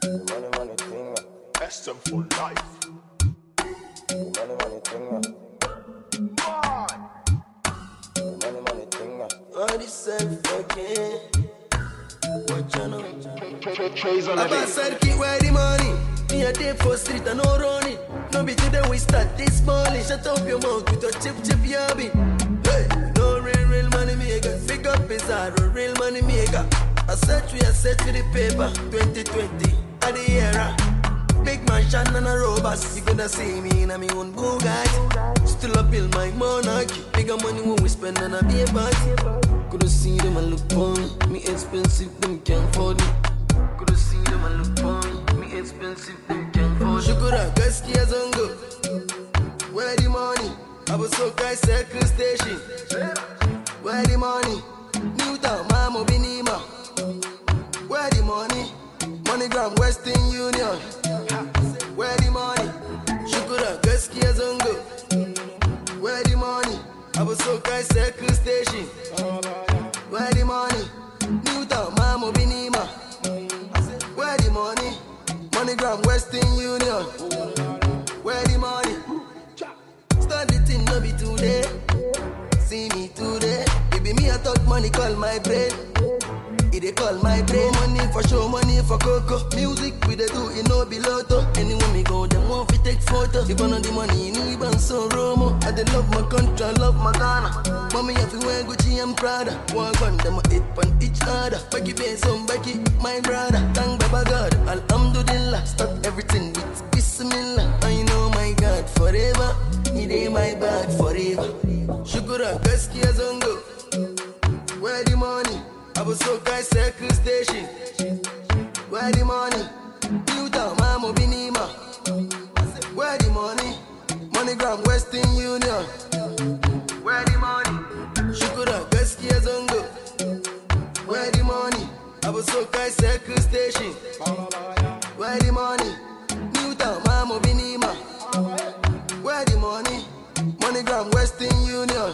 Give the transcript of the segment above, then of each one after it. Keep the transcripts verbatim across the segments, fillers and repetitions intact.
Money, money thing. S them for life. Money, money thing. Money, money thing. All this self fucking. What you know? Trays on I the pass said keep where the money. Me a day for street and no running. No be today we start this morning. Shut up your mouth with a chip chip yabby. Hey, no real real money maker. Pick up his heart, a real money maker. I search we a search for the paper. twenty twenty at the era. Big mansion and a robust. You gonna see me in a me own Bugatti. Still up build my monarchy. Bigger money when we spend on a beer party. Coulda see them and look for me. Me expensive, them can't afford me. Coulda see them and look for me. Me expensive, them can't afford me. Shukura, gaskiya zango. Where the money? I was so guy circle station. Where the money? Newtown, Mamo Binima. Where the money? MoneyGram, Western Union. Where the money? Shukura, gaskiya zango. Where the money? I was so guy circle station. Where the money? Newtown, Mamo Binima. Where the money? MoneyGram, Western Union. Where the money? Start the thing, no be today. See me today. Baby, me I thought money call my brain. It they call my brain. Money for show, money for cocoa. Music we they do, it no be lotto. Anywhere me go, them want fi take photo. If I know the money, you need ban so Romo. I they love my country, I love my Ghana. Mommy have to wear Gucci and Prada. One gun, them a hit on each other. Becky Bay, some Becky, my brother. Thank Baba God, Alhamdulillah. Start everything with Bismillah. I know my God forever. He dey my bag forever. Shukura, gaskiya zango. Where the money? I was so guy circle station. Where the money? Newtown, Mamo Binima. Where the money? MoneyGram, Western Union. Where the money? Shukura, gaskiya zango. Where the money? I was so guy circle station. Where the money? Newtown, Mamo Binima. Where the money? MoneyGram, Western Union.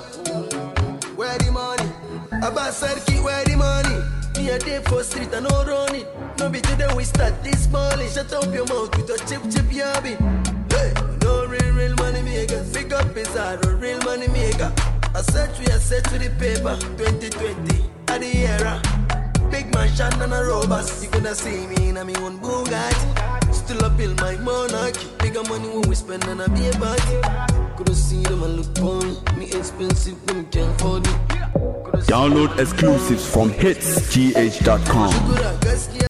Where the money? Abba Sarki, where the money? Me a day for street and no running. No be today we start this morning. Shut up your mouth with a chip chip yabby. Hey, no real real money maker. Pick up his heart, a real money maker. I search we a search for the paper. twenty twenty at the era. Big mansion and a robust. You gonna see me in a me own Bugatti. Still up build my monarchy. Bigger money when we spend on a beer party. Coulda see them and look for me. Me expensive, them can't afford me. Download exclusives from hits g h dot com.